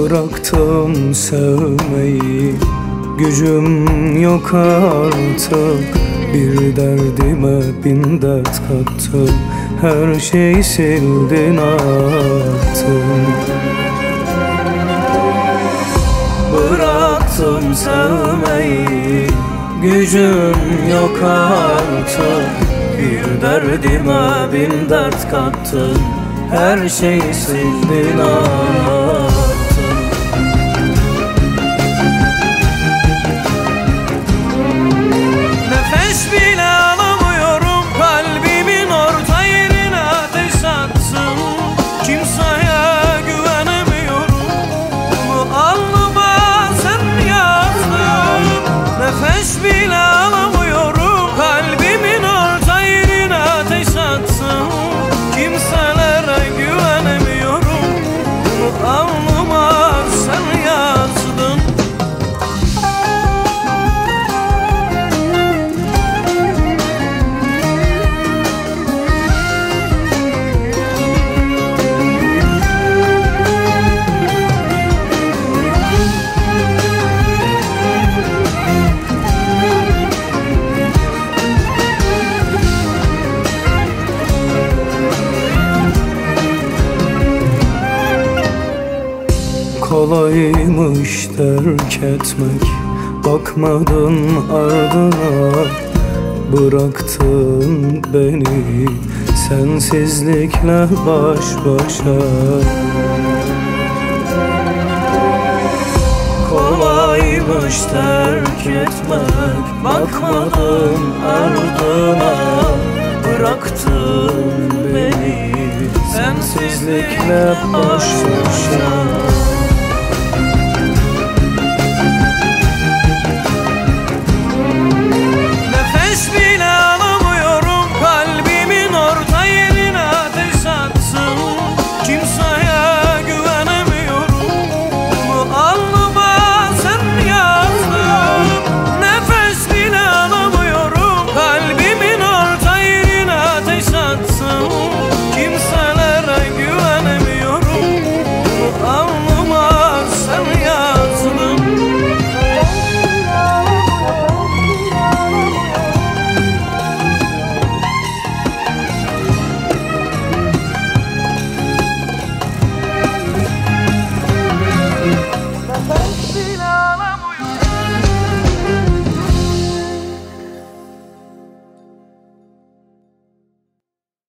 Bıraktım sevmeyi, gücüm yok artık. Bir derdime bin dert kattım, her şeyi sildin attın. Bıraktım sevmeyi, gücüm yok artık. Bir derdime bin dert kattın, her şeyi sildin attın. Nefes bile alamıyorum, kalbimin orta yerine ateş attım. Kimseye güvenemiyorum, bu alnıma sen yazdın. Nefes bile alamıyorum, kalbimin orta yerine ateş attım. Kimselere güvenemiyorum, bu alnıma sen yazdın. Kolaymış terk etmek, bakmadın ardına. Bıraktın beni sensizlikle baş başa. Kolaymış terk etmek, bakmadın ardına. Bıraktın beni sensizlikle baş başa.